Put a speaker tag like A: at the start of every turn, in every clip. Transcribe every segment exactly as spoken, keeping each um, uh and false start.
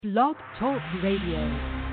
A: Blog Talk Radio.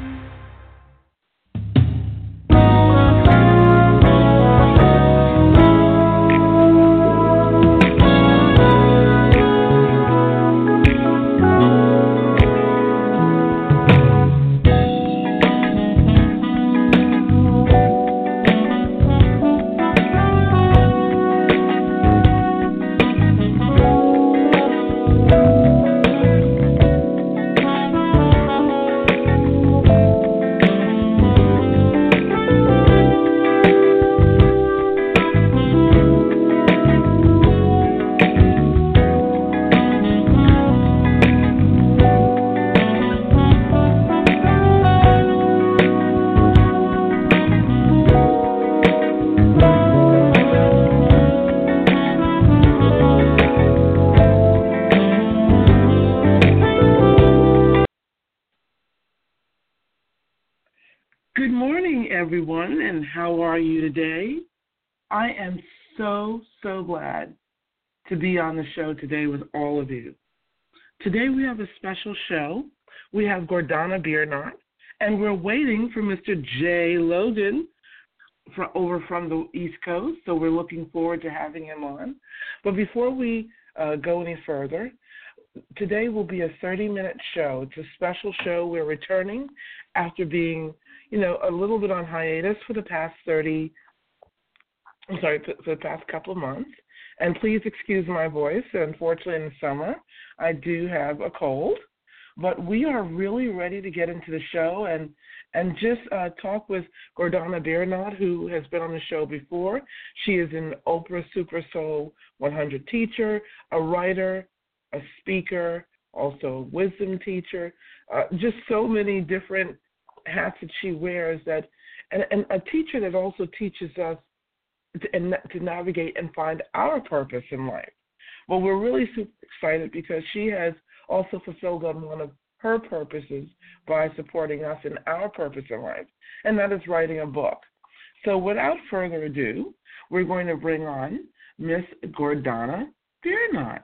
B: Good morning, everyone, and how are you today? I am so, so glad to be on the show today with all of you. Today we have a special show. We have Gordana Biernat, and we're waiting for Mister Jay Logan from, over from the East Coast, so we're looking forward to having him on. But before we uh, go any further, today will be a thirty-minute show. It's a special show. We're returning after being you know, a little bit on hiatus for the past thirty, I'm sorry, for the past couple of months. And please excuse my voice. Unfortunately, in the summer, I do have a cold. But we are really ready to get into the show and and just uh, talk with Gordana Biernat, who has been on the show before. She is an Oprah Super Soul one hundred teacher, a writer, a speaker, also a wisdom teacher, uh, just so many different hats that she wears, that and, and a teacher that also teaches us to, and, to navigate and find our purpose in life. Well, we're really super excited because she has also fulfilled on one of her purposes by supporting us in our purpose in life, and that is writing a book. So without further ado, we're going to bring on Miss Gordana Biernat.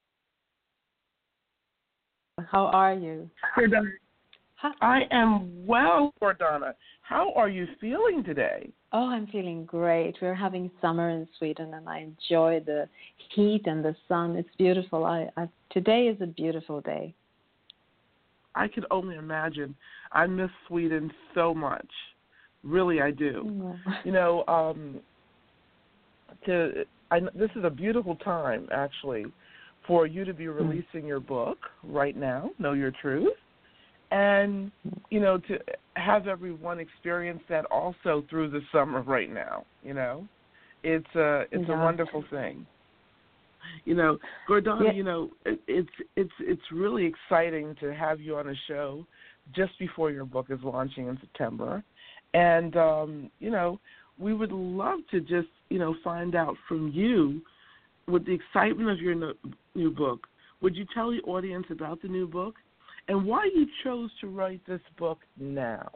C: How are you?
B: Gordana. I am well, Gordana. How are you feeling today?
C: Oh, I'm feeling great. We're having summer in Sweden, and I enjoy the heat and the sun. It's beautiful. I, I today is a beautiful day.
B: I could only imagine. I miss Sweden so much. Really, I do.
C: Yeah.
B: You know, um, to I, this is a beautiful time, actually, for you to be releasing your book right now, Know Your Truth. And, you know, to have everyone experience that also through the summer right now, you know. It's a, it's
C: yeah.
B: a wonderful thing. You know, Gordana, yeah. you know, it, it's it's it's really exciting to have you on a show just before your book is launching in September. And, um, you know, we would love to just, you know, find out from you, with the excitement of your no, new book, would you tell the audience about the new book? And why you chose to write this book now?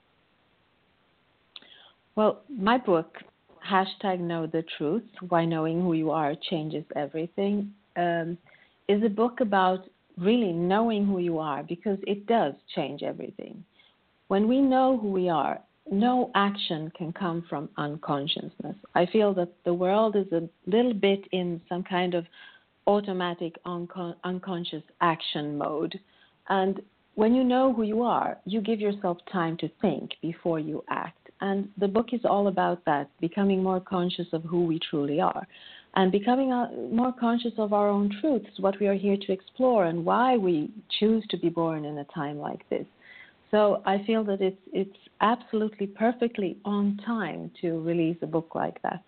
C: Well, my book, hashtag Know the Truth, Why Knowing Who You Are Changes Everything, um, is a book about really knowing who you are, because it does change everything. When we know who we are, no action can come from unconsciousness. I feel that the world is a little bit in some kind of automatic uncon- unconscious action mode. And when you know who you are, you give yourself time to think before you act. And the book is all about that, becoming more conscious of who we truly are. And becoming uh, more conscious of our own truths, what we are here to explore, and why we choose to be born in a time like this. So I feel that it's it's absolutely perfectly on time to release a book like that.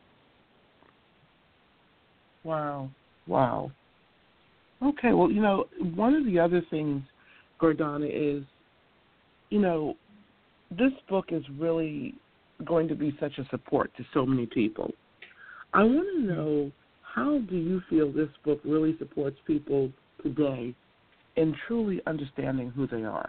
B: Wow. Wow. Okay, well, you know, one of the other things, Gordana, is, you know, this book is really going to be such a support to so many people. I want to know, how do you feel this book really supports people today in truly understanding who they are?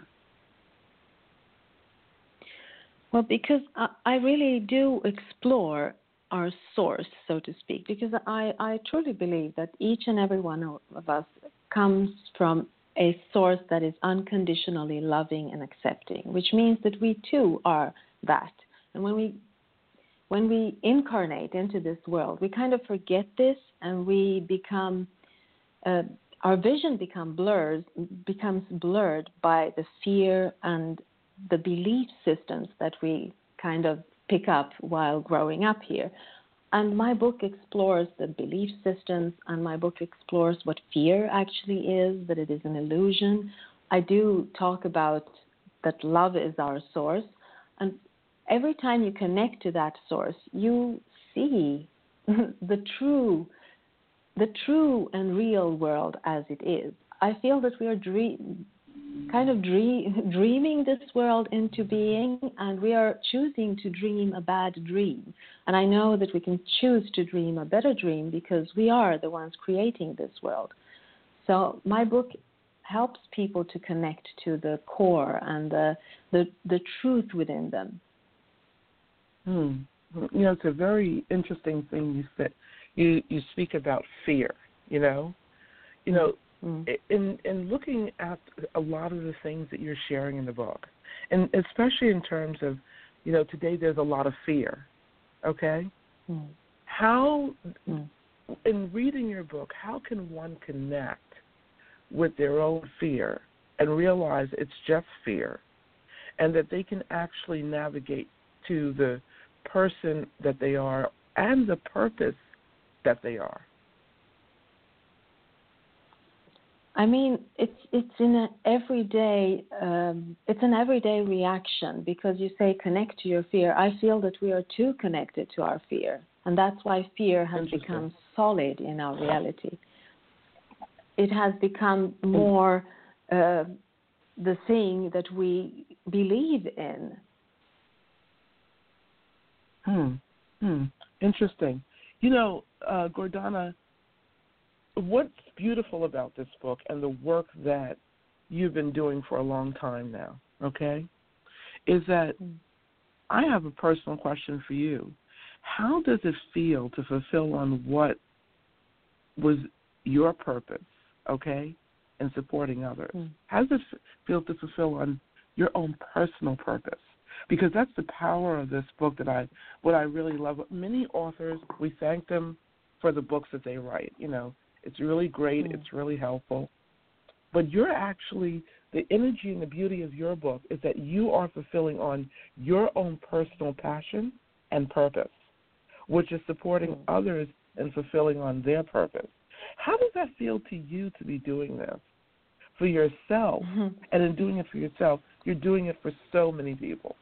C: Well, because I, I really do explore our source, so to speak, because I, I truly believe that each and every one of us comes from a source that is unconditionally loving and accepting, which means that we too are that. And when we when we incarnate into this world, we kind of forget this, and we become uh, our vision become blurred, becomes blurred by the fear and the belief systems that we kind of pick up while growing up here. And my book explores the belief systems, and my book explores what fear actually is, that it is an illusion. I do talk about that love is our source. And every time you connect to that source, you see the true, the true and real world as it is. I feel that we are dream, kind of dream, dreaming this world into being, and we are choosing to dream a bad dream. And I know that we can choose to dream a better dream because we are the ones creating this world. So my book helps people to connect to the core and the the, the truth within them.
B: Hmm. You know, it's a very interesting thing you said. You you speak about fear. You know, you know. Mm. In in looking at a lot of the things that you're sharing in the book, and especially in terms of, you know, today there's a lot of fear, okay? Mm. How, mm. in reading your book, how can one connect with their own fear and realize it's just fear, and that they can actually navigate to the person that they are and the purpose that they are?
C: I mean, it's it's in an everyday um, it's an everyday reaction, because you say connect to your fear. I feel that we are too connected to our fear, and that's why fear has become solid in our reality. It has become more uh, the thing that we believe in.
B: Hmm. Hmm. Interesting. You know, uh, Gordana, what's beautiful about this book and the work that you've been doing for a long time now, okay, is that I have a personal question for you. How does it feel to fulfill on what was your purpose, okay, in supporting others? Mm. How does it feel to fulfill on your own personal purpose? Because that's the power of this book that I, what I really love. Many authors, we thank them for the books that they write, you know. It's really great. Mm. It's really helpful. But you're actually, the energy and the beauty of your book is that you are fulfilling on your own personal passion and purpose, which is supporting mm. others and fulfilling on their purpose. How does that feel to you to be doing this for yourself? Mm-hmm. And in doing it for yourself, you're doing it for so many people.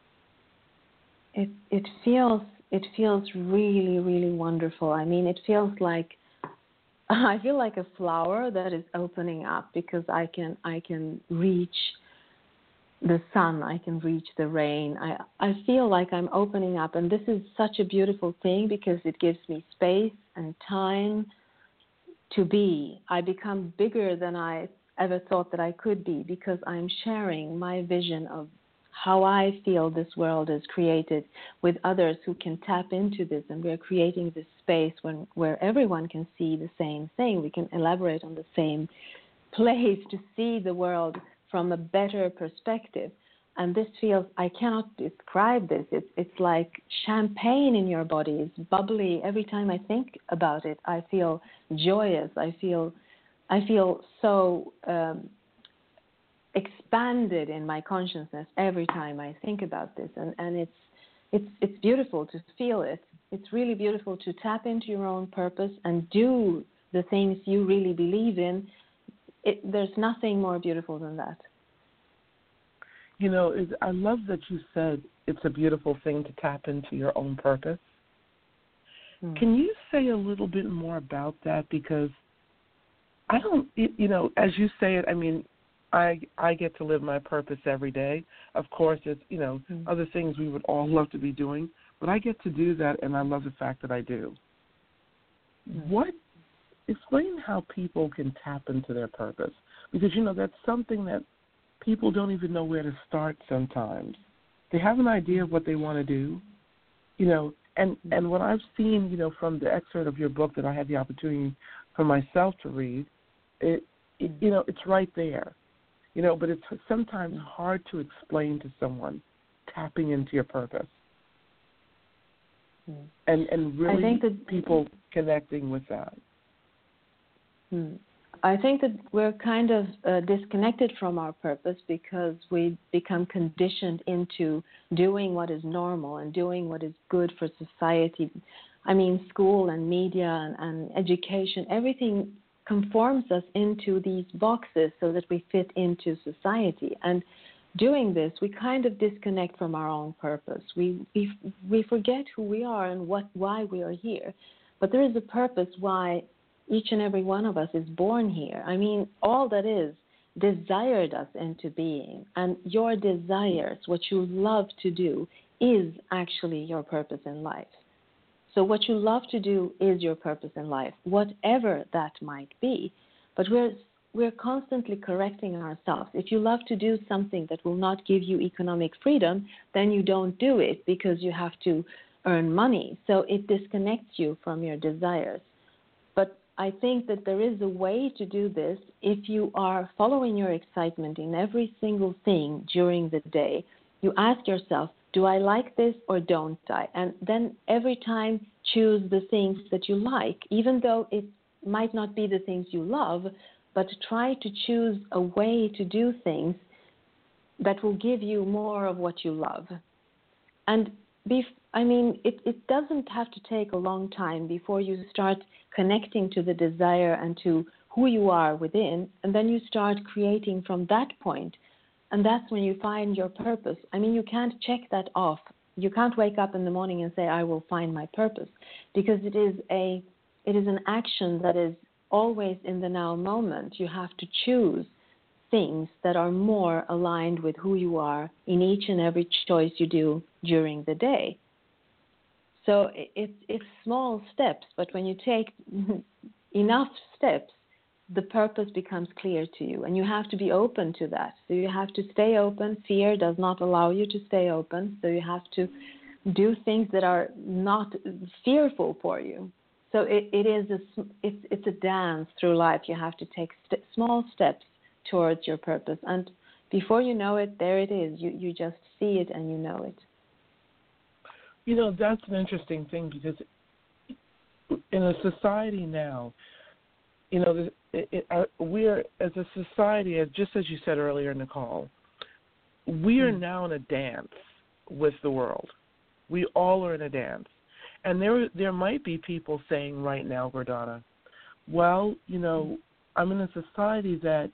C: It it feels it feels really, really wonderful. I mean, it feels like I feel like a flower that is opening up, because I can I can reach the sun, I can reach the rain. I I feel like I'm opening up, and this is such a beautiful thing because it gives me space and time to be. I become bigger than I ever thought that I could be, because I'm sharing my vision of how I feel this world is created with others who can tap into this, and we're creating this space when, where everyone can see the same thing. We can elaborate on the same place to see the world from a better perspective. And this feels, I cannot describe this. It's, it's like champagne in your body. It's bubbly. Every time I think about it, I feel joyous. I feel, I feel so um, expanded in my consciousness every time I think about this, and, and it's it's it's beautiful to feel it. It's really beautiful to tap into your own purpose and do the things you really believe in. It, there's nothing more beautiful than that.
B: You know, it, I love that you said it's a beautiful thing to tap into your own purpose. Hmm. Can you say a little bit more about that? Because I don't, you know, as you say it, I mean, I I get to live my purpose every day. Of course, there's, you know, mm-hmm. other things we would all love to be doing, but I get to do that, and I love the fact that I do. Mm-hmm. What, explain how people can tap into their purpose, because, you know, that's something that people don't even know where to start sometimes. They have an idea of what they want to do, you know, and, mm-hmm. and what I've seen, you know, from the excerpt of your book that I had the opportunity for myself to read, it it, you know, it's right there. You know, but it's sometimes hard to explain to someone tapping into your purpose.
C: Mm.
B: And and really
C: I think that,
B: people connecting with that.
C: Mm. I think that we're kind of uh, disconnected from our purpose because we become conditioned into doing what is normal and doing what is good for society. I mean, school and media and, and education, everything conforms us into these boxes so that we fit into society. And doing this, we kind of disconnect from our own purpose. We, we, we forget who we are and what why we are here. But there is a purpose why each and every one of us is born here. I mean, all that is desired us into being. And your desires, what you love to do, is actually your purpose in life. So what you love to do is your purpose in life, whatever that might be. But we're we're constantly correcting ourselves. If you love to do something that will not give you economic freedom, then you don't do it because you have to earn money. So it disconnects you from your desires. But I think that there is a way to do this if you are following your excitement in every single thing during the day. You ask yourself, do I like this or don't I? And then every time choose the things that you like, even though it might not be the things you love, but try to choose a way to do things that will give you more of what you love. And be, I mean, it, it doesn't have to take a long time before you start connecting to the desire and to who you are within, and then you start creating from that point. And that's when you find your purpose. I mean, you can't check that off. You can't wake up in the morning and say, I will find my purpose, because it is a, it is an action that is always in the now moment. You have to choose things that are more aligned with who you are in each and every choice you do during the day. So it's it's small steps, but when you take enough steps, the purpose becomes clear to you, and you have to be open to that. So you have to stay open. Fear does not allow you to stay open, so you have to do things that are not fearful for you. So it, it is a it's it's a dance through life. You have to take st- small steps towards your purpose, and before you know it, there it is. You you just see it and you know it.
B: You know, that's an interesting thing, because in a society now, you know, it, it, uh, we're, as a society, as just as you said earlier, Nicole, we are mm. now in a dance with the world. We all are in a dance. And there there might be people saying right now, Gordana, well, you know, I'm in a society that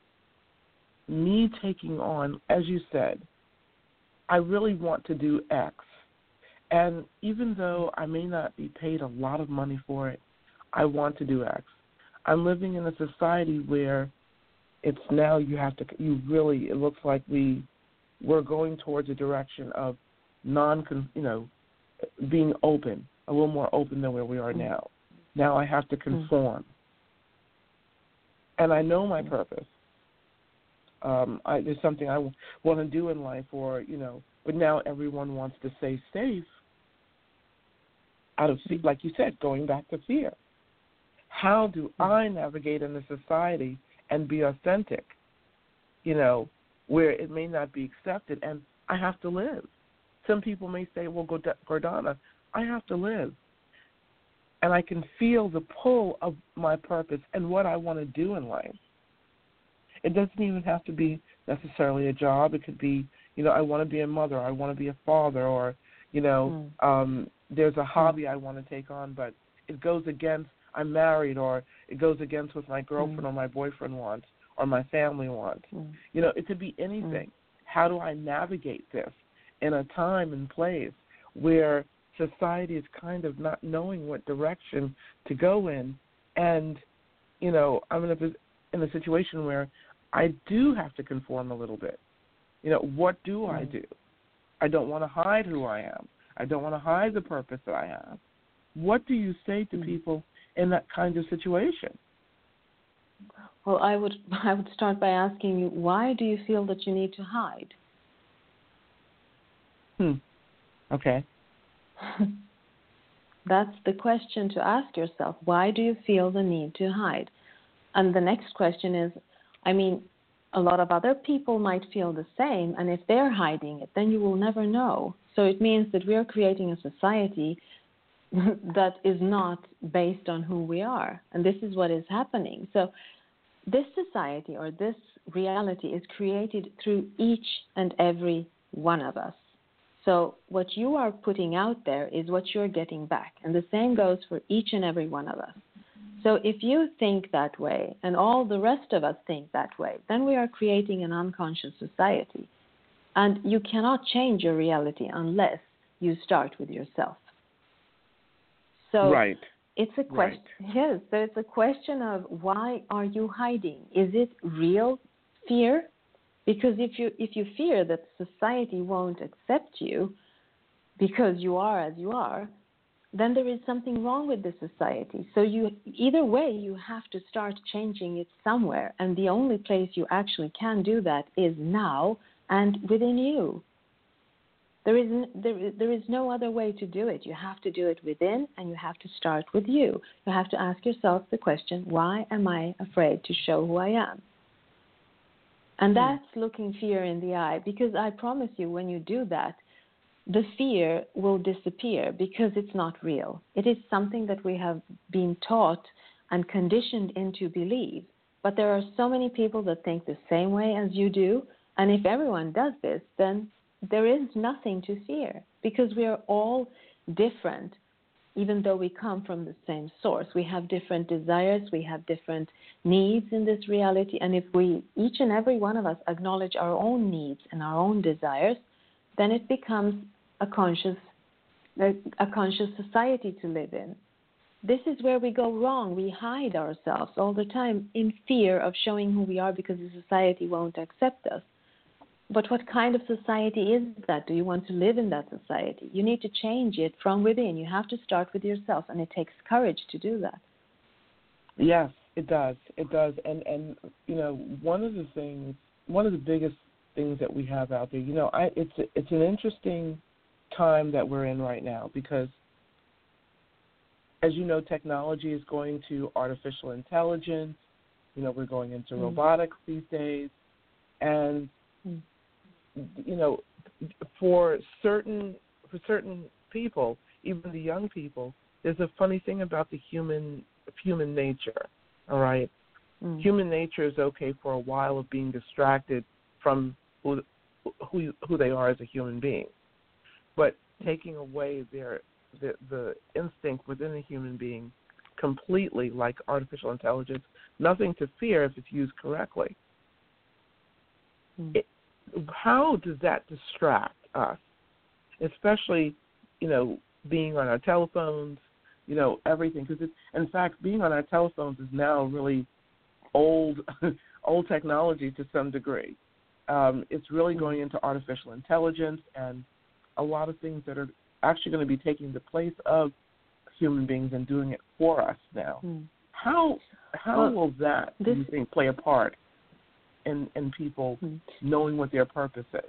B: me taking on, as you said, I really want to do X. And even though I may not be paid a lot of money for it, I want to do X. I'm living in a society where it's now you have to, you really, it looks like we, we're going towards a direction of non, you know, being open, a little more open than where we are now. Now I have to conform. And I know my purpose. Um, I, there's something I w- want to do in life, or, you know, but now everyone wants to stay safe out of, like you said, going back to fear. How do I navigate in a society and be authentic, you know, where it may not be accepted, and I have to live? Some people may say, well, Gordana, I have to live. And I can feel the pull of my purpose and what I want to do in life. It doesn't even have to be necessarily a job. It could be, you know, I want to be a mother, I want to be a father, or, you know, mm. um, there's a hobby mm. I want to take on, but it goes against, I'm married, or it goes against what my girlfriend mm. or my boyfriend wants, or my family wants. Mm. You know, it could be anything. Mm. How do I navigate this in a time and place where society is kind of not knowing what direction to go in? And, you know, I'm in a, in a situation where I do have to conform a little bit. You know, what do mm. I do? I don't want to hide who I am. I don't want to hide the purpose that I have. What do you say to mm. people in that kind of situation?
C: Well, I would I would start by asking you, why do you feel that you need to hide?
B: Hmm. Okay.
C: That's the question to ask yourself. Why do you feel the need to hide? and the next question is, I mean, a lot of other people might feel the same, and if they're hiding it, then you will never know. So it means that we are creating a society that is not based on who we are, and this is what is happening. So this society or this reality is created through each and every one of us. So what you are putting out there is what you're getting back, and the same goes for each and every one of us. So if you think that way and all the rest of us think that way, then we are creating an unconscious society. And you cannot change your reality unless you start with yourself. So
B: right.
C: it's a question. Right. Yes, so it's a question of why are you hiding? Is it real fear? Because if you if you fear that society won't accept you because you are as you are, then there is something wrong with the society. So you either way, you have to start changing it somewhere. And the only place you actually can do that is now and within you. There is, there, there is no other way to do it. You have to do it within, and you have to start with you. You have to ask yourself the question, why am I afraid to show who I am? And that's hmm. looking fear in the eye, because I promise you, when you do that, the fear will disappear because it's not real. It is something that we have been taught and conditioned into believe. But there are so many people that think the same way as you do. And if everyone does this, then there is nothing to fear because we are all different, even though we come from the same source. We have different desires. We have different needs in this reality. And if we, each and every one of us, acknowledge our own needs and our own desires, then it becomes a conscious, a conscious society to live in. This is where we go wrong. We hide ourselves all the time in fear of showing who we are because the society won't accept us. But what kind of society is that? Do you want to live in that society? You need to change it from within. You have to start with yourself, and it takes courage to do that.
B: Yes, it does. It does. And, and you know, one of the things, one of the biggest things that we have out there, you know, I, it's it's an interesting time that we're in right now because, as you know, technology is going to artificial intelligence. You know, we're going into mm. robotics these days. And, mm. you know, for certain for certain people, even the young people, there's a funny thing about the human human nature, all right? Mm. Human nature is okay for a while of being distracted from who, who who they are as a human being. But taking away their the, the instinct within a human being completely, like artificial intelligence, nothing to fear if it's used correctly. Mm. It, how does that distract us, especially, you know, being on our telephones, you know, everything? Because, in fact, being on our telephones is now really old, old technology to some degree. Um, it's really going into artificial intelligence and a lot of things that are actually going to be taking the place of human beings and doing it for us now. Mm. How how well, will that, this, do you think, play a part in, in people mm. knowing what their purpose is?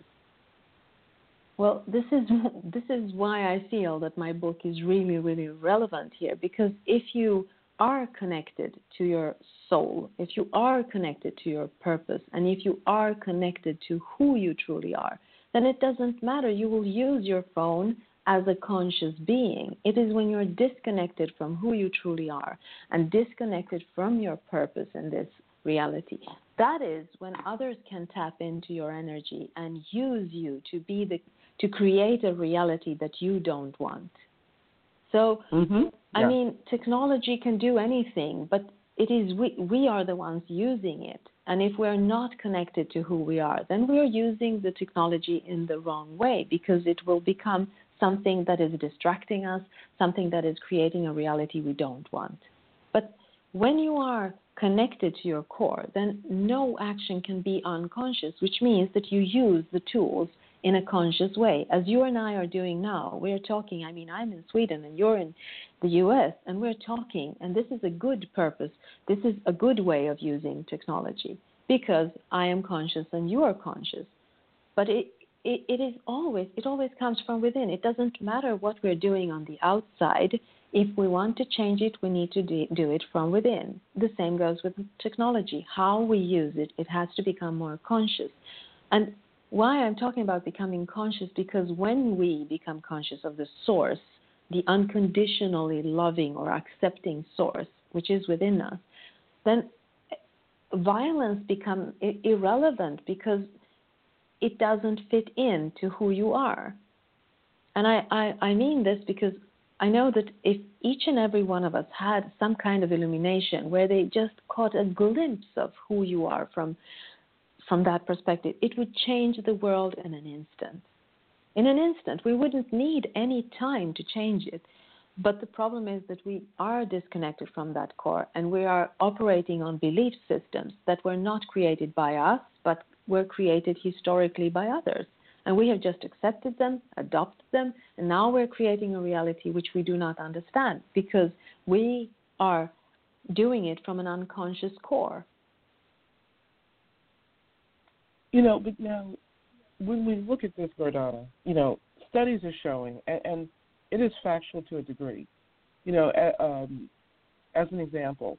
C: Well, this is this is why I feel that my book is really, really relevant here, because if you are connected to your soul, if you are connected to your purpose, and if you are connected to who you truly are, then it doesn't matter. You will use your phone as a conscious being. It is when you're disconnected from who you truly are and disconnected from your purpose in this reality, that is when others can tap into your energy and use you to be the to create a reality that you don't want. So,
B: mm-hmm. yeah.
C: I mean, technology can do anything, but it is we, we are the ones using it. And if we're not connected to who we are, then we're using the technology in the wrong way, because it will become something that is distracting us, something that is creating a reality we don't want. But when you are connected to your core, then no action can be unconscious, which means that you use the tools in a conscious way, as you and I are doing now. We're talking, I mean, I'm in Sweden and you're in the U S, and we're talking, and this is a good purpose. This is a good way of using technology, because I am conscious and you are conscious. But it, it, it is always, it always comes from within. It doesn't matter what we're doing on the outside. If we want to change it, we need to do, do it from within. The same goes with technology. How we use it, it has to become more conscious. And why I'm talking about becoming conscious, because when we become conscious of the source, the unconditionally loving or accepting source, which is within us, then violence becomes irrelevant because it doesn't fit into who you are. And I, I, I mean this because I know that if each and every one of us had some kind of illumination where they just caught a glimpse of who you are from, from that perspective, it would change the world in an instant. In an instant, we wouldn't need any time to change it. But the problem is that we are disconnected from that core, and we are operating on belief systems that were not created by us, but were created historically by others. And we have just accepted them, adopted them, and now we're creating a reality which we do not understand because we are doing it from an unconscious core.
B: You know, but now, when we look at this, Gordana, you know, studies are showing, and, and it is factual to a degree. You know, uh, um, as an example,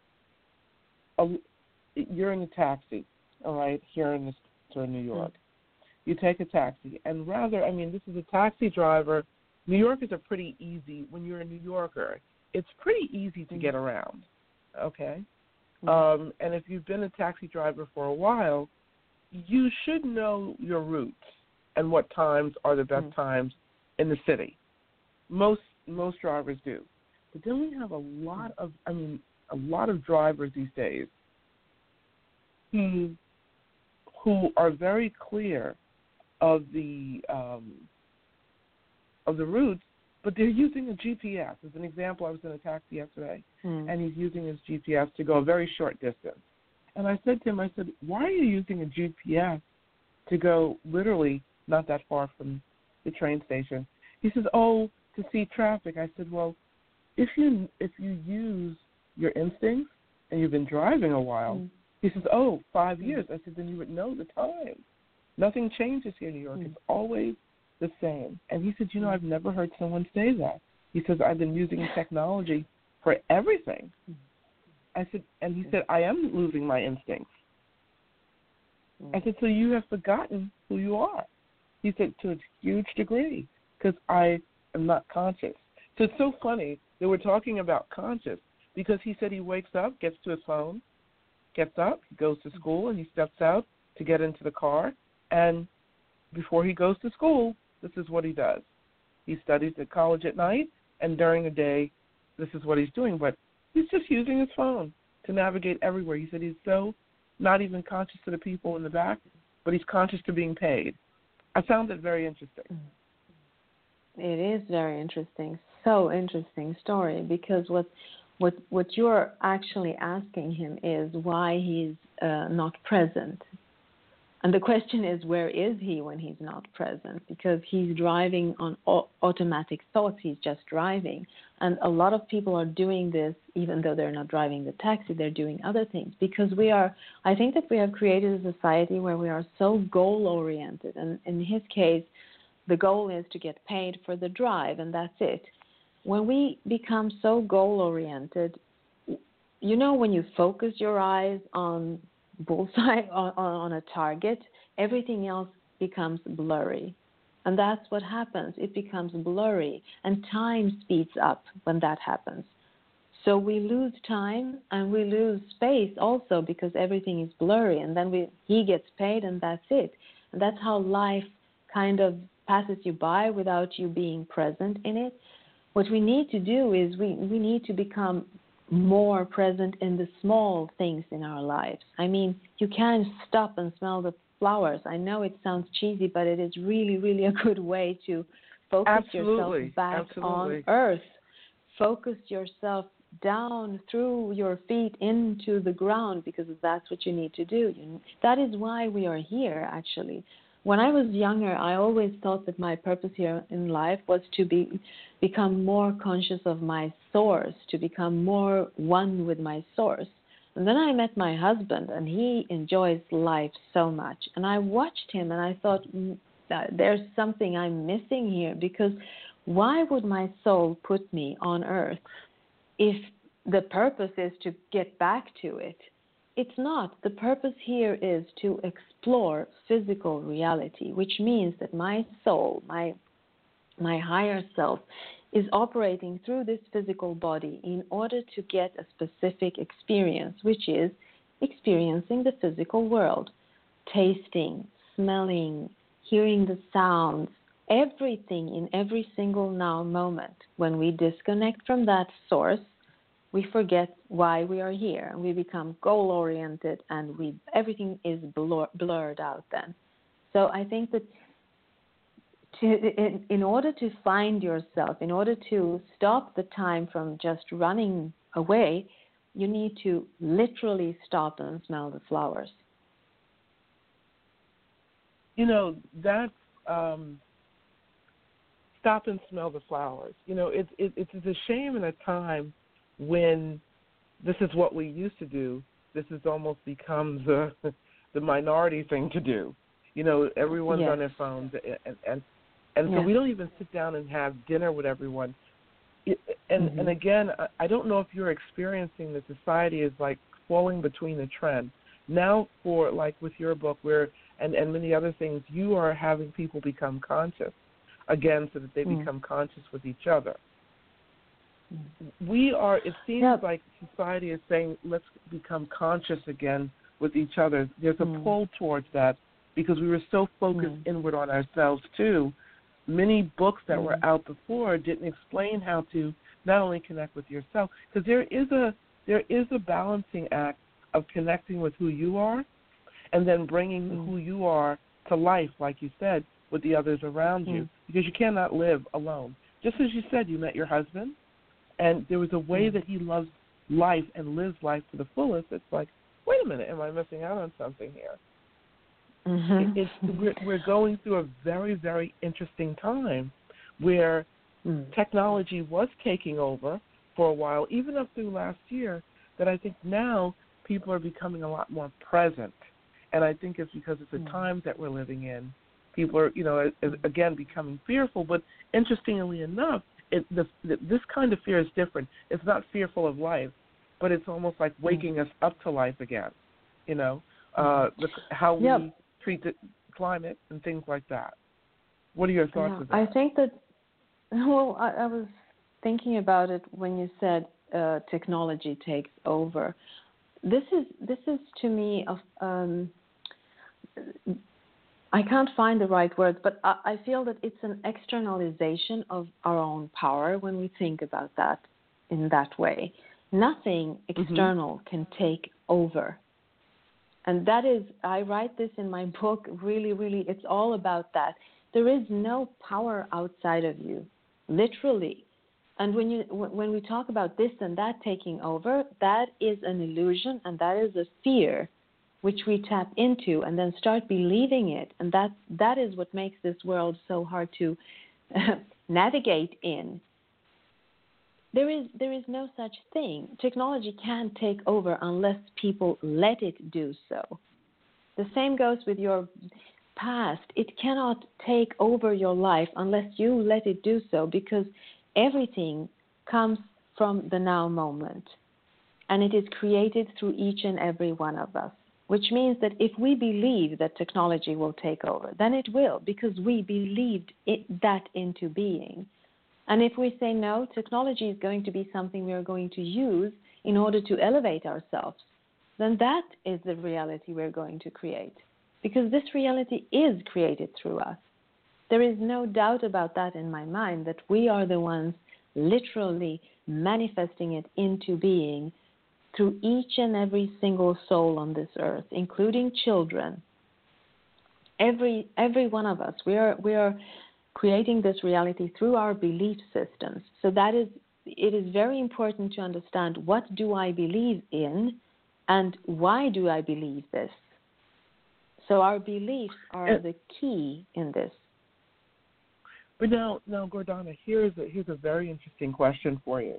B: a, you're in a taxi, all right, here in, this, in New York. Mm-hmm. You take a taxi, and rather, I mean, this is a taxi driver. New Yorkers are pretty easy. When you're a New Yorker, it's pretty easy to mm-hmm. get around, okay? Mm-hmm. Um, and if you've been a taxi driver for a while, you should know your routes and what times are the best mm-hmm. times in the city. Most most drivers do. But then we have a lot of, I mean, a lot of drivers these days who, who are very clear of the um, of the routes, but they're using a G P S. As an example, I was in a taxi yesterday, mm. and he's using his G P S to go a very short distance. And I said to him, I said, why are you using a G P S to go literally not that far from the train station? He says, oh, to see traffic. I said, well, if you if you use your instincts and you've been driving a while, mm. he says, oh, five mm. years. I said, then you would know the time. Nothing changes here in New York. Mm. It's always the same. And he said, you know, I've never heard someone say that. He says, I've been using technology for everything. Mm. I said, and he said, I am losing my instincts. Mm. I said, so you have forgotten who you are. He said, to a huge degree, because I am not conscious. So it's so funny that we're talking about conscious, because he said he wakes up, gets to his phone, gets up, he goes to school, and he steps out to get into the car, and before he goes to school, this is what he does. He studies at college at night, and during the day, this is what he's doing. But he's just using his phone to navigate everywhere. He said he's so not even conscious to the people in the back, but he's conscious to being paid. I found it very interesting.
C: It is very interesting. So interesting story, because what what what you're actually asking him is why he's uh, not present. And the question is, where is he when he's not present? Because he's driving on o- automatic thoughts. He's just driving. And a lot of people are doing this, even though they're not driving the taxi, they're doing other things. Because we are, I think that we have created a society where we are so goal-oriented. And in his case, the goal is to get paid for the drive, and that's it. When we become so goal-oriented, you know, when you focus your eyes on bullseye, on, on a target, everything else becomes blurry. And that's what happens. It becomes blurry, and time speeds up when that happens. So we lose time, and we lose space also, because everything is blurry, and then we he gets paid, and that's it. And that's how life kind of passes you by without you being present in it. What we need to do is we, we need to become more present in the small things in our lives. I mean, you can stop and smell the flowers. I know it sounds cheesy, but it is really, really a good way to focus
B: Absolutely.
C: yourself back
B: Absolutely.
C: on earth. Focus yourself down through your feet into the ground, because that's what you need to do. You, that is why we are here, actually. When I was younger, I always thought that my purpose here in life was to be become more conscious of my source, to become more one with my source. And then I met my husband, and he enjoys life so much. And I watched him, and I thought, uh, there's something I'm missing here, because why would my soul put me on earth if the purpose is to get back to it? It's not. The purpose here is to explore physical reality, which means that my soul, my my higher self, is operating through this physical body in order to get a specific experience, which is experiencing the physical world, tasting, smelling, hearing the sounds, everything in every single now moment. When we disconnect from that source, we forget why we are here, and we become goal-oriented, and we everything is blur, blurred out then. So I think that to, in, in order to find yourself, in order to stop the time from just running away, you need to literally stop and smell the flowers.
B: You know, that's um, stop and smell the flowers. You know, it, it, it's a shame in a time when this is what we used to do. This has almost become the the minority thing to do. You know, everyone's
C: yes.
B: on their phones, and and, and so
C: yes.
B: we don't even sit down and have dinner with everyone. It, and
C: mm-hmm.
B: and again, I, I don't know if you're experiencing the society is like falling between the trend. Now, for like with your book, where and, and many other things, you are having people become conscious again, so that they
C: mm.
B: become conscious with each other. We are, it seems
C: yep.
B: like society is saying, let's become conscious again with each other. There's a
C: mm.
B: pull towards that because we were so focused
C: mm.
B: inward on ourselves, too. Many books that
C: mm.
B: were out before didn't explain how to not only connect with yourself, because there is a there is a balancing act of connecting with who you are and then bringing
C: mm.
B: who you are to life, like you said, with the others around
C: mm.
B: you, because you cannot live alone. Just as you said, you met your husband, and there was a way
C: mm.
B: that he loves life and lives life to the fullest. It's like, wait a minute, am I missing out on something here?
C: Mm-hmm.
B: It, it's, we're, we're going through a very, very interesting time where
C: mm.
B: technology was taking over for a while, even up through last year, that I think now people are becoming a lot more present. And I think it's because of the
C: mm.
B: times that we're living in. People are, you know, again, becoming fearful. But interestingly enough, It, the, the, this kind of fear is different. It's not fearful of life, but it's almost like waking mm. us up to life again, you know, uh, the, how we
C: yep.
B: treat the climate and things like that. What are your thoughts
C: yeah.
B: of that?
C: I think that, well, I, I was thinking about it when you said uh, technology takes over. This is, this is to me, of, um, I can't find the right words, but I, I feel that it's an externalization of our own power when we think about that in that way. Nothing external mm-hmm. can take over. And that is, I write this in my book, really, really, it's all about that. There is no power outside of you, literally. And when you when we talk about this and that taking over, that is an illusion, and that is a fear which we tap into and then start believing it. And that that is what makes this world so hard to uh, navigate in. There is there is no such thing. Technology can't take over unless people let it do so. The same goes with your past. It cannot take over your life unless you let it do so, because everything comes from the now moment. And it is created through each and every one of us. Which means that if we believe that technology will take over, then it will, because we believed it, that into being. And if we say no, technology is going to be something we are going to use in order to elevate ourselves, then that is the reality we're going to create. Because this reality is created through us. There is no doubt about that in my mind, that we are the ones literally manifesting it into being through each and every single soul on this earth, including children. Every every one of us, we are we are creating this reality through our belief systems. So that is, it is very important to understand, what do I believe in, and why do I believe this? So our beliefs are the key in this.
B: But now, now, Gordana, here's a, here's a very interesting question for you.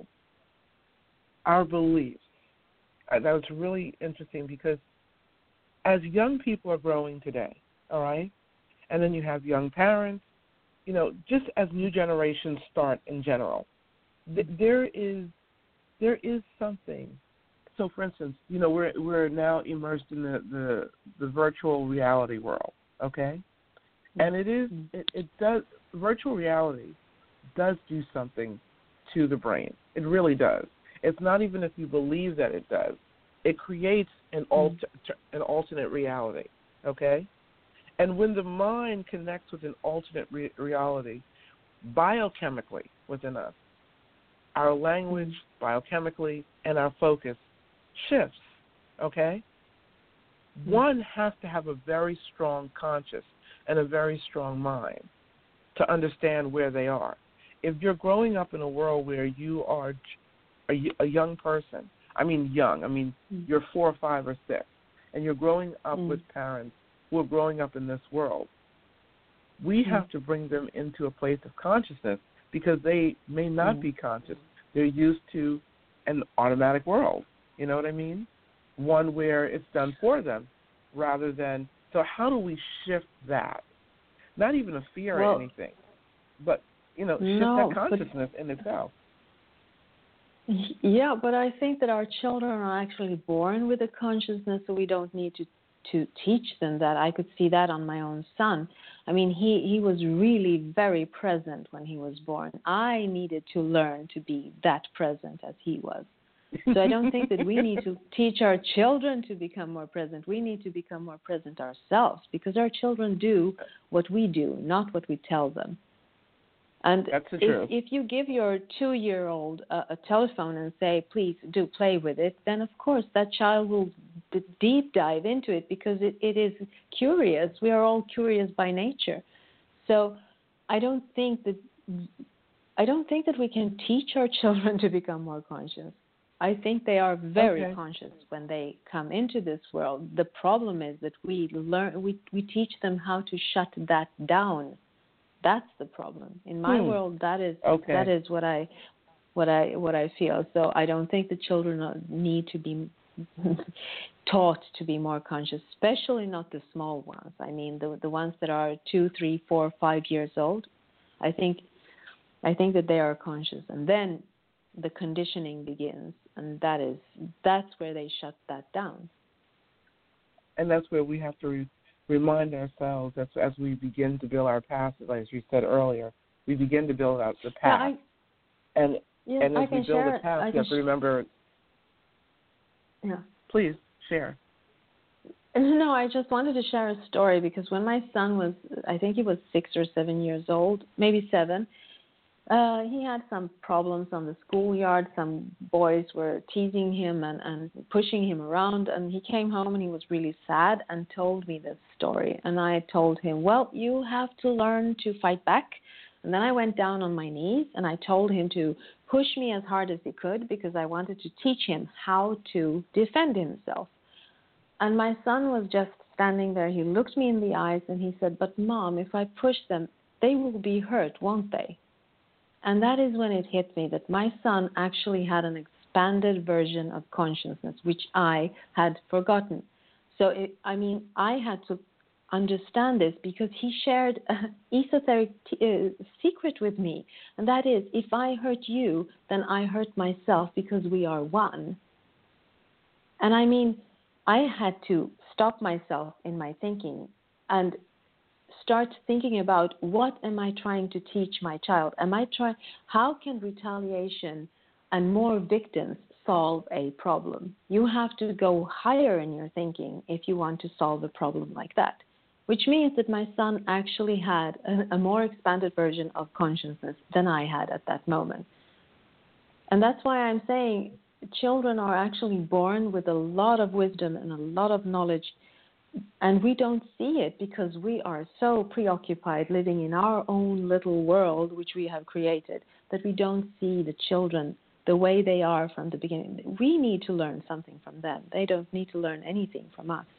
B: Our beliefs. Uh, that was really interesting, because as young people are growing today, all right, And then you have young parents, you know, just as new generations start in general. Th- there is there is something. So, for instance, you know, we're we're now immersed in the, the, the virtual reality world, okay? And it is it, it does virtual reality does do something to the brain. It really does. It's not even if you believe that it does. It creates an alter, an alternate reality, okay? And when the mind connects with an alternate re- reality, biochemically within us, our language biochemically and our focus shifts, okay? Mm-hmm. One has to have a very strong conscious and a very strong mind to understand where they are. If you're growing up in a world where you are a, a young person, I mean young, I mean mm-hmm. you're four or five or six, and you're growing up mm-hmm. with parents who are growing up in this world, we mm-hmm. have to bring them into a place of consciousness because they may not mm-hmm. be conscious. They're used to an automatic world. You know what I mean? One where it's done for them rather than, so how do we shift that? Not even a fear well, or anything, but, you know, shift no, that consciousness in itself.
C: Yeah, but I think that our children are actually born with a consciousness, so we don't need to, to teach them that. I could see that on my own son. I mean, he, he was really very present when he was born. I needed to learn to be that present as he was. So I don't think that we need to teach our children to become more present. We need to become more present ourselves because our children do what we do, not what we tell them. And
B: That's the
C: if,
B: truth.
C: if you give your two-year-old a, a telephone and say, please do play with it, then of course that child will d- deep dive into it because it, it is curious. We are all curious by nature. So I don't think that I don't think that we can teach our children to become more conscious. I think they are very okay. conscious when they come into this world. The problem is that we learn, we, we teach them how to shut that down. That's the problem. In my hmm. world, that is okay. that is what I what I what I feel. So I don't think the children need to be taught to be more conscious, especially not the small ones. I mean, the the ones that are two, three, four, five years old. I think I think that they are conscious, and then the conditioning begins, and that is that's where they shut that down.
B: And that's where we have to re- remind ourselves as as we begin to build our past, as you said earlier, we begin to build out the past.
C: Yeah, I,
B: and
C: yes,
B: and as
C: I
B: we
C: can
B: build
C: share
B: the past,
C: it.
B: we have to remember.
C: Yeah.
B: Please share.
C: No, I just wanted to share a story because when my son was, I think he was six or seven years old, maybe seven. Uh, he had some problems on the schoolyard. Some boys were teasing him and, and pushing him around. And he came home and he was really sad and told me this story. And I told him, well, you have to learn to fight back. And then I went down on my knees and I told him to push me as hard as he could because I wanted to teach him how to defend himself. And my son was just standing there. He looked me in the eyes and he said, but Mom, if I push them, they will be hurt, won't they? And that is when it hit me that my son actually had an expanded version of consciousness, which I had forgotten. So, it, I mean, I had to understand this because he shared an esoteric t- uh, secret with me. And that is, if I hurt you, then I hurt myself because we are one. And I mean, I had to stop myself in my thinking and start thinking about what am I trying to teach my child? Am I trying? How can retaliation and more victims solve a problem? You have to go higher in your thinking if you want to solve a problem like that, which means that my son actually had a, a more expanded version of consciousness than I had at that moment. And that's why I'm saying children are actually born with a lot of wisdom and a lot of knowledge. And we don't see it because we are so preoccupied living in our own little world, which we have created, that we don't see the children the way they are from the beginning. We need to learn something from them. They don't need to learn anything from us.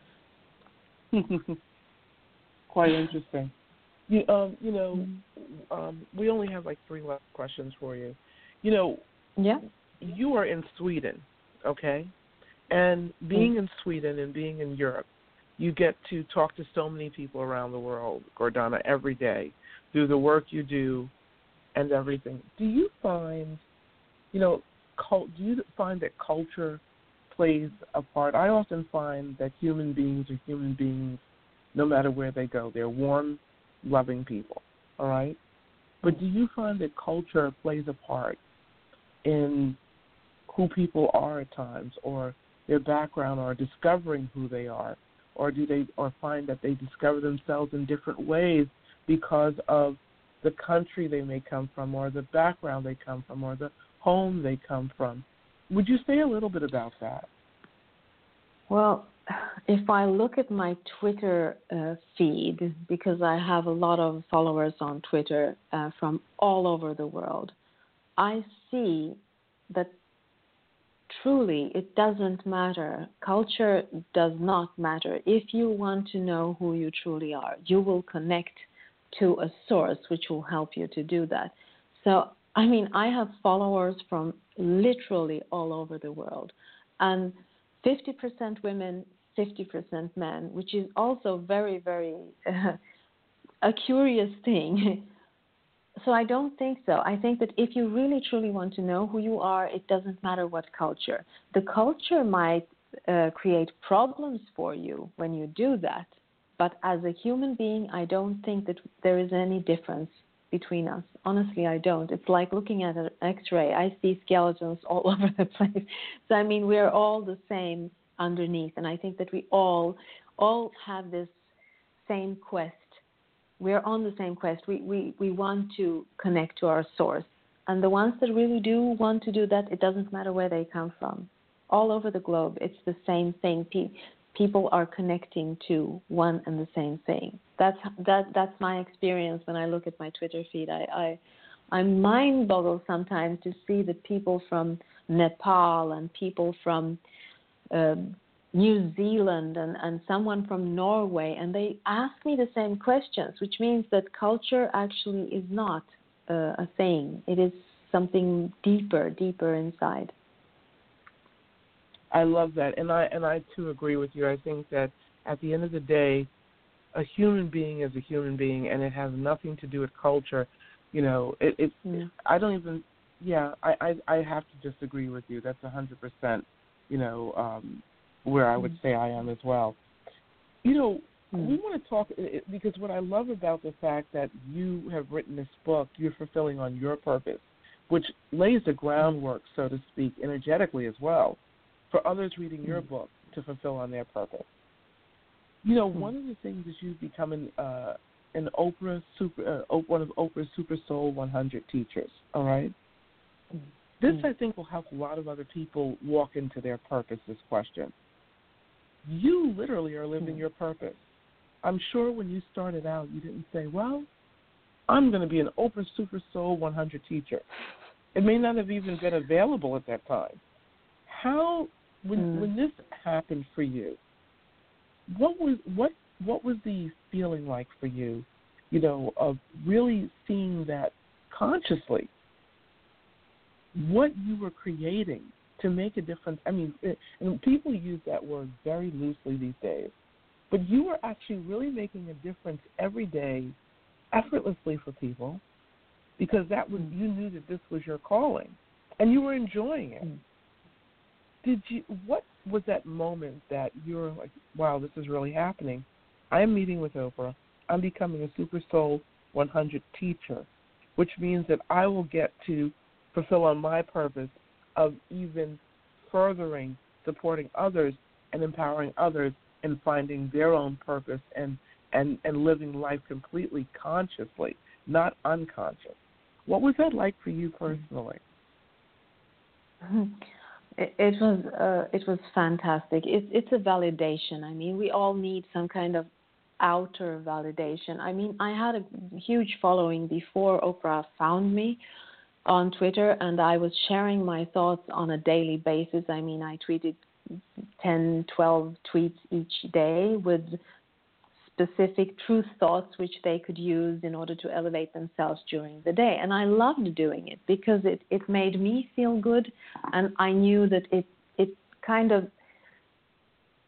B: Quite interesting. You, um, you know, mm-hmm. um, we only have like three last questions for you. You know,
C: yeah.
B: you are in Sweden, okay? And being mm-hmm. in Sweden and being in Europe, you get to talk to so many people around the world, Gordana, every day through the work you do and everything. Do you find, you know, cult, do you find that culture plays a part? I often find that human beings are human beings no matter where they go. They're warm, loving people, all right? But do you find that culture plays a part in who people are at times, or their background, or discovering who they are? Or do they, or find that they discover themselves in different ways because of the country they may come from, or the background they come from, or the home they come from? Would you say a little bit about that?
C: Well, if I look at my Twitter uh, feed, because I have a lot of followers on Twitter uh, from all over the world, I see that truly it doesn't matter. Culture does not matter. If you want to know who you truly are, you will connect to a source which will help you to do that. So, I mean, I have followers from literally all over the world, and fifty percent women, fifty percent men, which is also very, very uh, a curious thing. So I don't think so. I think that if you really truly want to know who you are, it doesn't matter what culture. The culture might uh, create problems for you when you do that. But as a human being, I don't think that there is any difference between us. Honestly, I don't. It's like looking at an X-ray. I see skeletons all over the place. So, I mean, we're all the same underneath. And I think that we all, all have this same quest. We're on the same quest. We, we, we want to connect to our source. And the ones that really do want to do that, it doesn't matter where they come from. All over the globe, it's the same thing. Pe- people are connecting to one and the same thing. That's that. That's my experience when I look at my Twitter feed. I, I, I'm mind-boggled sometimes to see that people from Nepal and people from um, New Zealand and, and someone from Norway, and they ask me the same questions, which means that culture actually is not uh, a thing. It is something deeper, deeper inside.
B: I love that, and I and I too agree with you. I think that at the end of the day, a human being is a human being, and it has nothing to do with culture. You know, it. it mm. I don't even. Yeah, I, I I have to disagree with you. That's a hundred percent. You know. Um, where I would say I am as well. You know, mm. we want to talk, because what I love about the fact that you have written this book, You're Fulfilling on Your Purpose, which lays the groundwork, so to speak, energetically as well, for others reading mm. your book to fulfill on their purpose. You know, mm. one of the things is you've become an, uh, an Oprah super, uh, one of Oprah's Super Soul one hundred teachers, all right? Mm. This, mm. I think, will help a lot of other people walk into their purpose, this question. You literally are living mm. your purpose. I'm sure when you started out, you didn't say, well, I'm going to be an Oprah Super Soul one hundred teacher. It may not have even been available at that time. How, when mm. when this happened for you, what was what what was the feeling like for you, you know, of really seeing that consciously, what you were creating to make a difference? I mean, and people use that word very loosely these days, but you were actually really making a difference every day, effortlessly for people, because that was, you knew that this was your calling, and you were enjoying it. Mm. Did you? What was that moment that you were like, wow, this is really happening? I am meeting with Oprah. I'm becoming a Super Soul one hundred teacher, which means that I will get to fulfill on my purpose of even furthering, supporting others and empowering others in finding their own purpose and, and, and living life completely consciously, not unconscious. What was that like for you personally?
C: It, it was uh, it was fantastic. It, it's a validation. I mean, we all need some kind of outer validation. I mean, I had a huge following before Oprah found me on Twitter, and I was sharing my thoughts on a daily basis. I mean, I tweeted ten, twelve tweets each day with specific truth thoughts which they could use in order to elevate themselves during the day. And I loved doing it because it, it made me feel good, and I knew that it, it kind of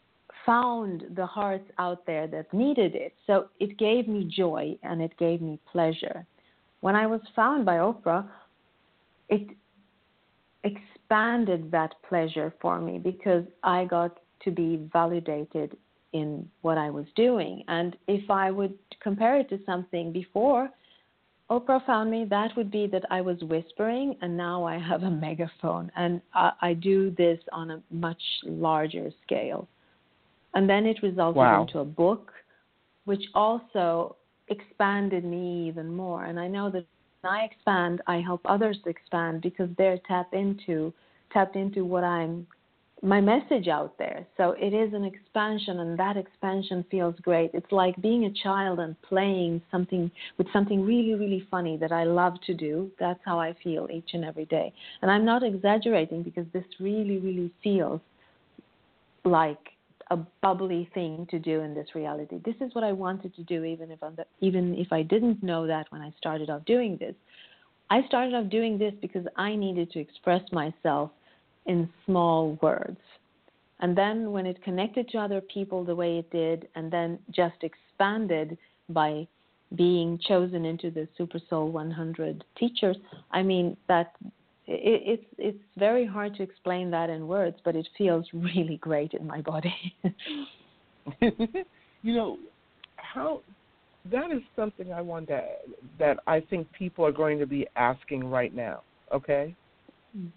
C: found the hearts out there that needed it. So it gave me joy and it gave me pleasure. When I was found by Oprah, it expanded that pleasure for me because I got to be validated in what I was doing. And if I would compare it to something before Oprah found me, that would be that I was whispering and now I have a megaphone and I, I do this on a much larger scale. And then it resulted
B: wow.
C: into a book, which also expanded me even more. And I know that when I expand, I help others to expand because they're tapped into, tapped into what I'm, my message out there. So it is an expansion, and that expansion feels great. It's like being a child and playing something with something really, really funny that I love to do. That's how I feel each and every day. And I'm not exaggerating because this really, really feels like a bubbly thing to do in this reality. This is what I wanted to do, even if I'm the, even if I didn't know that when I started off doing this. I started off doing this because I needed to express myself in small words. And then when it connected to other people the way it did, and then just expanded by being chosen into the Super Soul one hundred teachers, I mean, that it, it's it's very hard to explain that in words, but it feels really great in my body.
B: You know, how that is something I want to, that I think people are going to be asking right now, okay? Mm.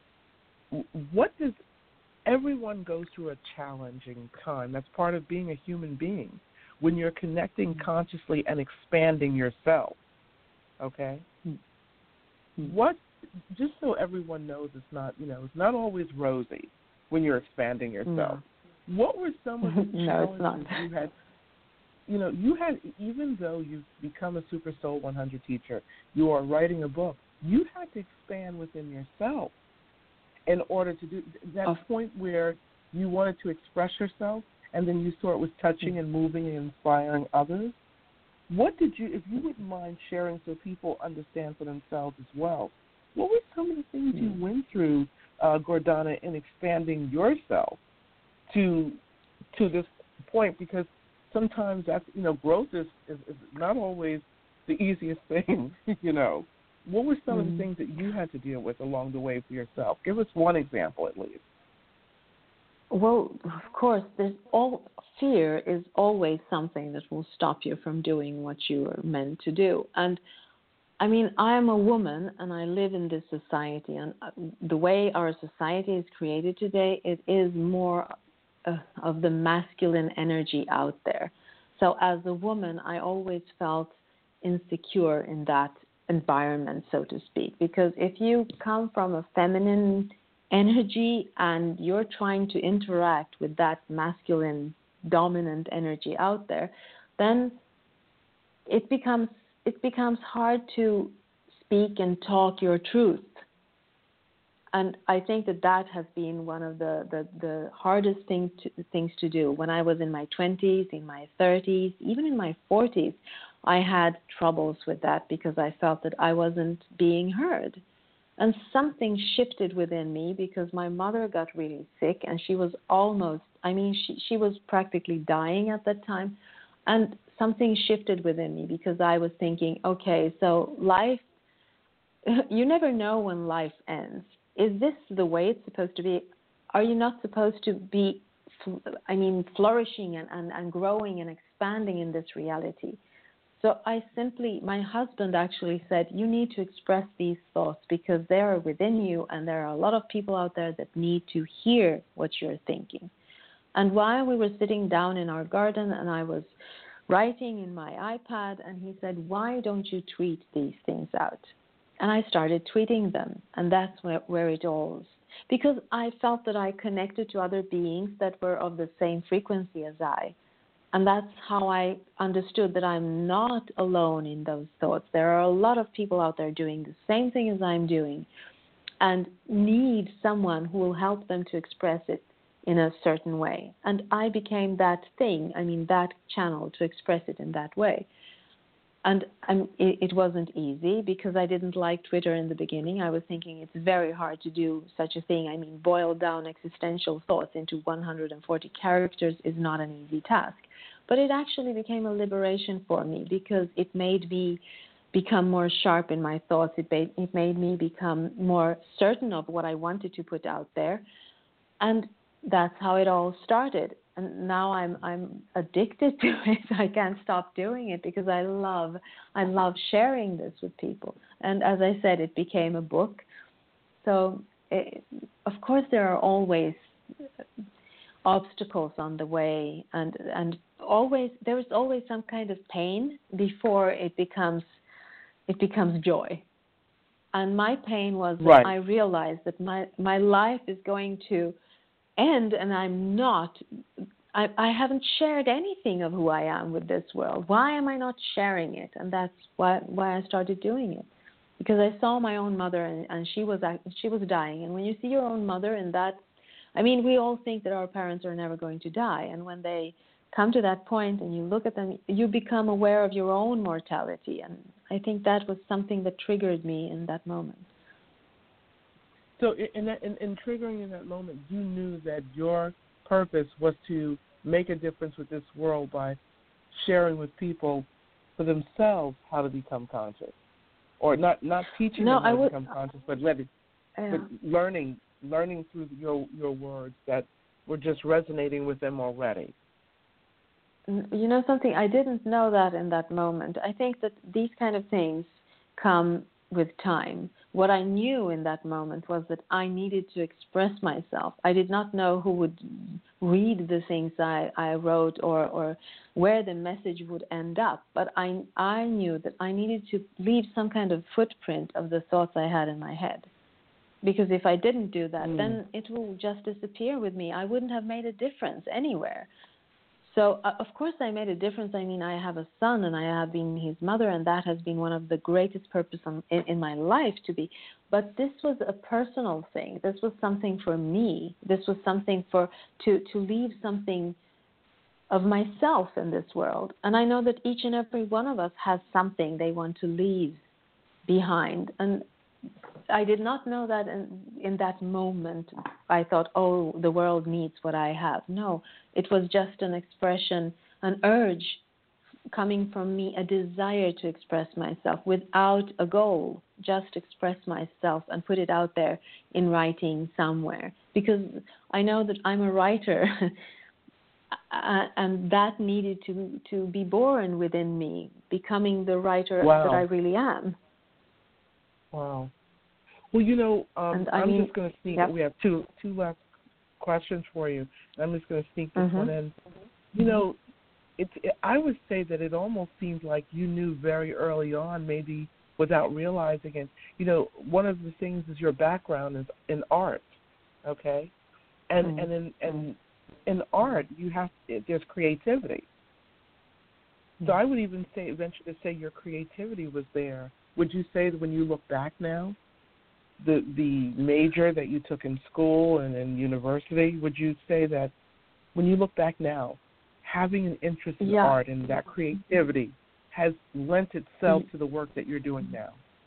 B: What does, everyone goes through a challenging time. That's part of being a human being, when you're connecting consciously and expanding yourself, okay? Mm. What, just so everyone knows, it's not, you know, it's not always rosy when you're expanding yourself. No. What were some of the
C: no,
B: challenges you had? You know, you had, even though you've become a Super Soul one hundred teacher, you are writing a book, you had to expand within yourself in order to do that oh. point where you wanted to express yourself, and then you saw it was touching and moving and inspiring others. What did you, if you wouldn't mind sharing so people understand for themselves as well, what were some of the things mm. you went through, uh, Gordana, in expanding yourself to to this point? Because sometimes that's, you know, growth is, is, is not always the easiest thing, you know. What were some mm. of the things that you had to deal with along the way for yourself? Give us one example at least.
C: Well, of course, there's all, fear is always something that will stop you from doing what you are meant to do. And I mean, I am a woman and I live in this society, and the way our society is created today, it is more uh, of the masculine energy out there. So as a woman, I always felt insecure in that environment, so to speak, because if you come from a feminine energy and you're trying to interact with that masculine dominant energy out there, then it becomes it becomes hard to speak and talk your truth. And I think that that has been one of the, the, the hardest thing to, things to do. When I was in my twenties, in my thirties, even in my forties, I had troubles with that because I felt that I wasn't being heard. And something shifted within me because my mother got really sick and she was almost, I mean, she, she was practically dying at that time. And something shifted within me because I was thinking, okay, so life, you never know when life ends. Is this the way it's supposed to be? Are you not supposed to be, I mean, flourishing and, and, and growing and expanding in this reality? So I simply, my husband actually said, you need to express these thoughts because they are within you and there are a lot of people out there that need to hear what you're thinking. And while we were sitting down in our garden and I was writing in my iPad, and he said, why don't you tweet these things out? And I started tweeting them, and that's where, where it all is. Because I felt that I connected to other beings that were of the same frequency as I. And that's how I understood that I'm not alone in those thoughts. There are a lot of people out there doing the same thing as I'm doing and need someone who will help them to express it in a certain way. And I became that thing, I mean, that channel to express it in that way. and um, it, it wasn't easy because I didn't like Twitter in the beginning. I was thinking it's very hard to do such a thing. I mean, boil down existential thoughts into one hundred forty characters is not an easy task. But it actually became a liberation for me because it made me become more sharp in my thoughts. It made, it made me become more certain of what I wanted to put out there. And that's how it all started. And now I'm I'm addicted to it. I can't stop doing it because I love I love sharing this with people. And as I said, it became a book. So it, of course there are always obstacles on the way, and and always there is always some kind of pain before it becomes it becomes joy. And my pain was that
B: Right.
C: I realized that my my life is going to end, and I'm not. I, I haven't shared anything of who I am with this world. Why am I not sharing it? And that's why why I started doing it, because I saw my own mother, and, and she was she was dying. And when you see your own mother in that, I mean, we all think that our parents are never going to die, and when they come to that point and you look at them, you become aware of your own mortality. And I think that was something that triggered me in that moment.
B: So in, that, in, in triggering in that moment, you knew that your purpose was to make a difference with this world by sharing with people for themselves how to become conscious, or not not teaching
C: no,
B: them how
C: I
B: to
C: would,
B: become conscious, but letting,
C: yeah.
B: but learning learning through your your words that were just resonating with them already.
C: You know something, I didn't know that in that moment. I think that these kind of things come with time. What I knew in that moment was that I needed to express myself. I did not know who would read the things I, I wrote or, or where the message would end up, but I, I knew that I needed to leave some kind of footprint of the thoughts I had in my head. Because if I didn't do that, mm. then it will just disappear with me. I wouldn't have made a difference anywhere. So, uh, of course, I made a difference. I mean, I have a son, and I have been his mother, and that has been one of the greatest purposes in, in my life to be. But this was a personal thing. This was something for me. This was something for to, to leave something of myself in this world. And I know that each and every one of us has something they want to leave behind. And I did not know that in, in that moment. I thought, oh, the world needs what I have. No, it was just an expression, an urge coming from me, a desire to express myself without a goal, just express myself and put it out there in writing somewhere. Because I know that I'm a writer, and that needed to, to be born within me, becoming the writer
B: wow.
C: that I really am.
B: Wow. Well, you know, um,
C: I
B: I'm
C: mean,
B: just going to sneak.
C: yep.
B: We have two two last questions for you. I'm just going to sneak this
C: mm-hmm.
B: one in. You know, it's. It, I would say that it almost seems like you knew very early on, maybe without realizing it. You know, one of the things is your background is in art, okay, and
C: mm-hmm.
B: and in and in art you have there's creativity. Mm-hmm. So I would even say venture to say your creativity was there. Would you say that when you look back now? The the major that you took in school and in university, would you say that when you look back now, having an interest in
C: yeah.
B: art and that creativity has lent itself to the work that you're doing now?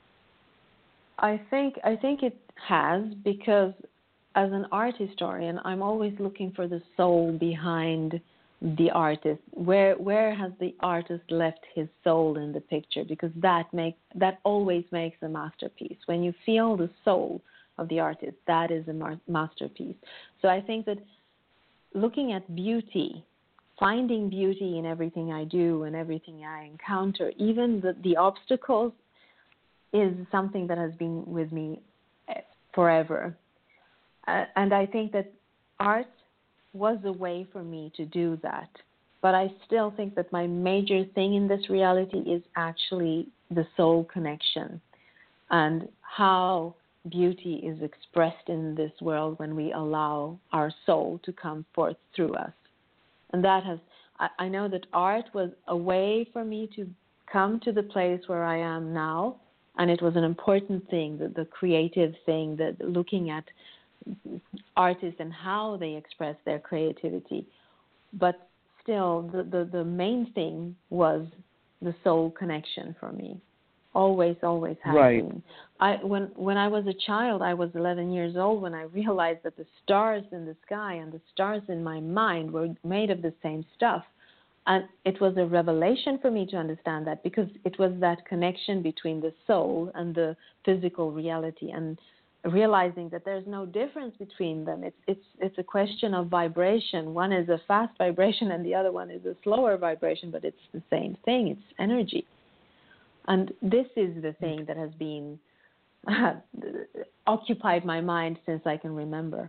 C: I think I think it has, because as an art historian, I'm always looking for the soul behind the artist. Where where has the artist left his soul in the picture? Because that make that always makes a masterpiece. When you feel the soul of the artist, that is a mar- masterpiece. So I think that looking at beauty, finding beauty in everything I do and everything I encounter, even the, the obstacles, is something that has been with me forever. Uh, and I think that art was a way for me to do that. But I still think that my major thing in this reality is actually the soul connection and how beauty is expressed in this world when we allow our soul to come forth through us. And that has, I, I know that art was a way for me to come to the place where I am now, and it was an important thing, the, the creative thing, that looking at artists and how they express their creativity. But still, the, the, the main thing was the soul connection for me. Always, always has
B: Right.
C: been. I when when I was a child, I was eleven years old when I realized that the stars in the sky and the stars in my mind were made of the same stuff. And it was a revelation for me to understand that, because it was that connection between the soul and the physical reality, and realizing that there's no difference between them. It's it's it's a question of vibration. One is a fast vibration and the other one is a slower vibration, but it's the same thing. It's energy. And this is the thing that has been uh, occupied my mind since I can remember.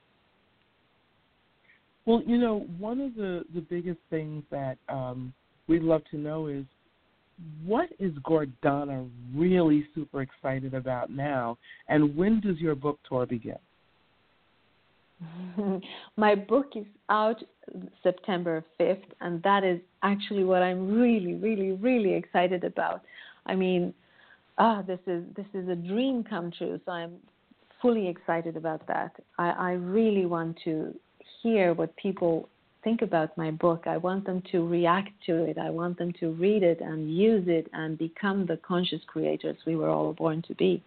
B: Well, you know, one of the, the biggest things that um, we'd love to know is, what is Gordana really super excited about now, and when does your book tour begin?
C: My book is out September fifth, and that is actually what I'm really, really, really excited about. I mean, ah, this is this is a dream come true, so I'm fully excited about that. I, I really want to hear what people think about my book. I want them to react to it. I want them to read it and use it and become the conscious creators we were all born to be.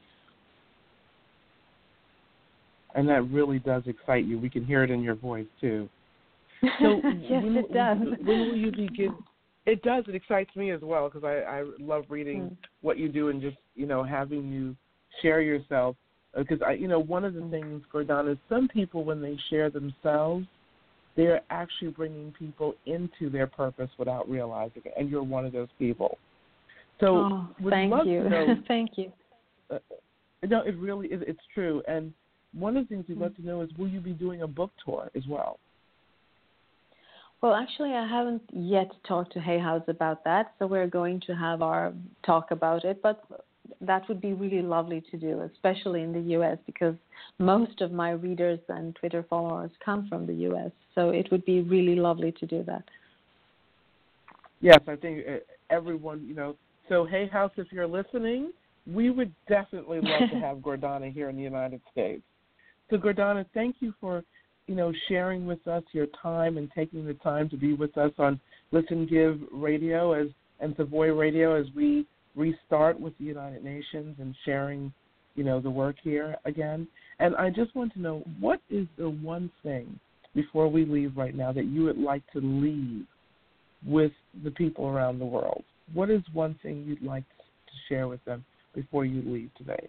B: And that really does excite you. We can hear it in your voice, too. So
C: yes,
B: when,
C: it does.
B: When will you begin? It does. It excites me as well, because I, I love reading mm. what you do and just, you know, having you share yourself. Because, I, you know, one of the mm. things, Gordana, is some people, when they share themselves, they're actually bringing people into their purpose without realizing it. And you're one of those people. So
C: oh, thank you.
B: Know,
C: thank you.
B: Uh, no, it really is. It's true. And one of the things we'd love to know is, will you be doing a book tour as well?
C: Well, actually, I haven't yet talked to Hay House about that, so we're going to have our talk about it. But that would be really lovely to do, especially in the U S, because most of my readers and Twitter followers come from the U S, so it would be really lovely to do that.
B: Yes, I think everyone, you know, so Hay House, if you're listening, we would definitely love to have Gordana here in the United States. So, Gordana, thank you for, you know, sharing with us your time and taking the time to be with us on Listen Give Radio as and Savoy Radio as we restart with the United Nations and sharing, you know, the work here again. And I just want to know, what is the one thing, before we leave right now, that you would like to leave with the people around the world? What is one thing you'd like to share with them before you leave today?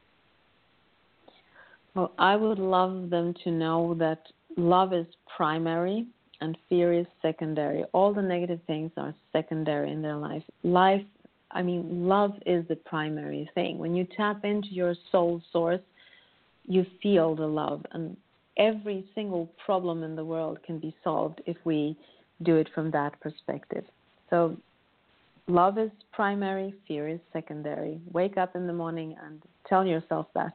C: Well, I would love them to know that love is primary and fear is secondary. All the negative things are secondary in their life. Life, I mean, love is the primary thing. When you tap into your soul source, you feel the love. And every single problem in the world can be solved if we do it from that perspective. So love is primary, fear is secondary. Wake up in the morning and tell yourself that.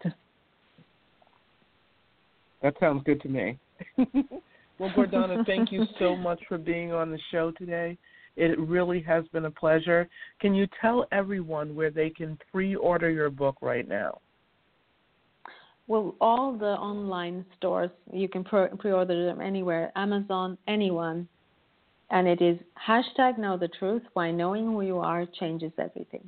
B: That sounds good to me. Well, Gordana, thank you so much for being on the show today. It really has been a pleasure. Can you tell everyone where they can pre-order your book right now?
C: Well, all the online stores, you can pre-order them anywhere, Amazon, anyone. And it is hashtag Know the Truth, why knowing who you are changes everything.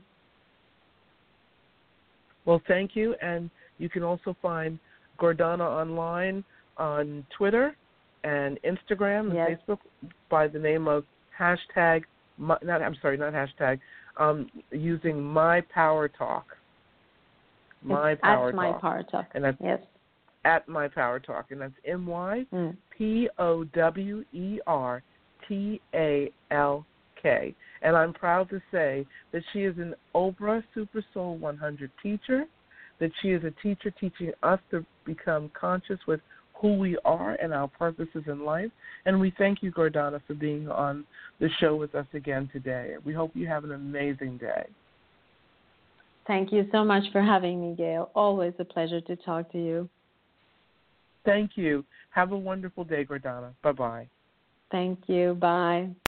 B: Well, thank you. And you can also find Gordana online on Twitter and Instagram and
C: yes.
B: Facebook by the name of hashtag, not I'm sorry, not hashtag, um, using My Power Talk. My
C: it's
B: Power
C: at
B: Talk.
C: My Power Talk.
B: And that's
C: yes.
B: at My Power Talk. And that's M Y P O W E R T A L K. And I'm proud to say that she is an Oprah Super Soul one hundred teacher, that she is a teacher teaching us to become conscious with who we are and our purposes in life. And we thank you, Gordana, for being on the show with us again today. We hope you have an amazing day.
C: Thank you so much for having me, Gail. Always a pleasure to talk to you.
B: Thank you. Have a wonderful day, Gordana. Bye-bye.
C: Thank you. Bye.